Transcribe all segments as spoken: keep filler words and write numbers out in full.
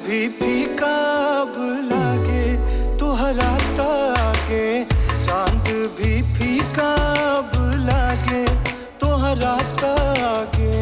भी फीका अब लागे तोहरा तागे, चांद भी फीका अब लागे तोहरा तागे।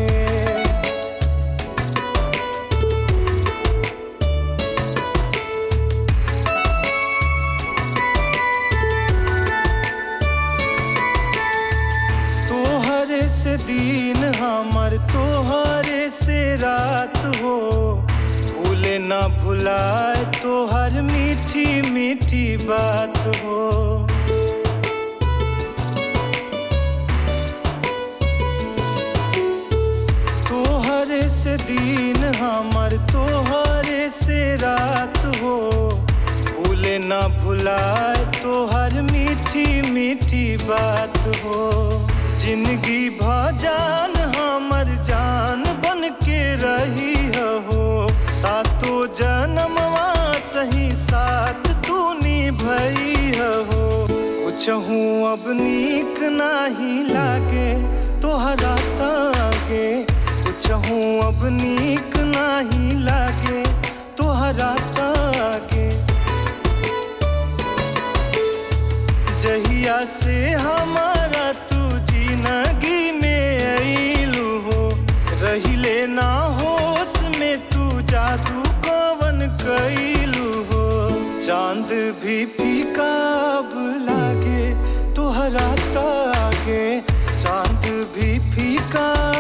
तोहरे से दिन हमर तोहरे से रात हो, भूले ना भुलाए तोहर मीठी मीठी बात हो। तोहरे से दिन हमर तोहरे से रात हो, भूले ना भुलाए तोहर मीठी मीठी बात हो। जिंदगी भजान हमर जान बन के रही हो, सातो जन्मवा सही साथ तू निभई हो। कुछहू अब नीक नाही लागे तोहरा तागे, कुछहू अब नीक नाही लागे तोहरा तागे। जहिया से हमारा तू जिंदगी में आइलू हो, रहिले ना होश में तू जादू कवन कइलू हो। चांद भी फीका अब लागे तोहरा तागे, चांद भी फीका